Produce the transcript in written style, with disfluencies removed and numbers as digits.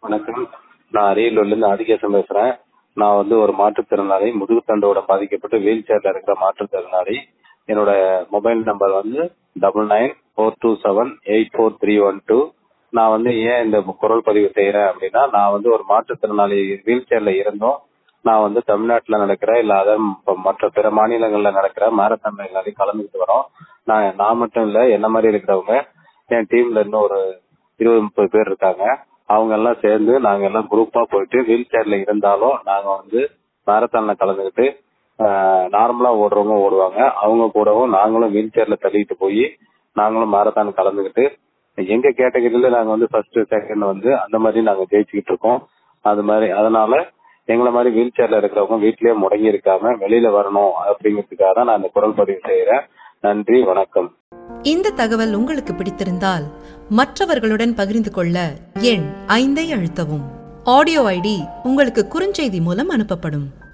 வணக்கம். நான் அரியலூர்லேருந்து ஆதிகேசன் பேசுறேன். நான் ஒரு மாற்றுத்திறனாளி, முதுகுத்தண்டோட பாதிக்கப்பட்டு வீல் சேர்ல இருக்கிற மாற்றுத்திறனாளி. என்னோட மொபைல் நம்பர் 9942784312. நான் ஏன் இந்த குரல் பதிவு செய்யறேன் அப்படின்னா, நான் ஒரு மாற்றுத்திறனாளி வீல் சேர்ல இருந்தோம். நான் தமிழ்நாட்டுல நடக்கிற இல்ல மற்ற பிற மாநிலங்கள்ல நடக்கிற மாரத்தான் எல்லாரையும் கலந்துக்கிட்டு வரோம். நான் மட்டும் இல்ல, என்ன மாதிரி இருக்கிறவங்க என் டீம்ல இன்னும் ஒரு 20-30 பேர் இருக்காங்க. அவங்க எல்லாம் சேர்ந்து நாங்க எல்லாம் குரூப்பா போயிட்டு வீல் சேர்ல இருந்தாலும் நாங்க மாரத்தான்ல கலந்துக்கிட்டு நார்மலா ஓடுறவங்க ஓடுவாங்க, அவங்க கூடவும் நாங்களும் வீல் சேர்ல தள்ளிட்டு போய் நாங்களும் மாரத்தான் கலந்துக்கிட்டு எங்க கேட்டகரியில நாங்க ஃபர்ஸ்ட் செகண்ட் அந்த மாதிரி நாங்க ஜெயிச்சுக்கிட்டு இருக்கோம். அதனால எங்களை மாதிரி வீல் சேர்ல இருக்கிறவங்க வீட்லயே முடங்கி இருக்காம வெளியில வரணும் அப்படிங்கிறதுக்காக தான் நான் இந்த குரல் பதிவு செய்யறேன். நன்றி, வணக்கம். இந்த தகவல் உங்களுக்கு பிடித்திருந்தால் மற்றவர்களுடன் பகிர்ந்து கொள்ள எண் 5 அழுத்தவும். ஆடியோ ஐடி உங்களுக்கு குறுஞ்செய்தி மூலம் அனுப்பப்படும்.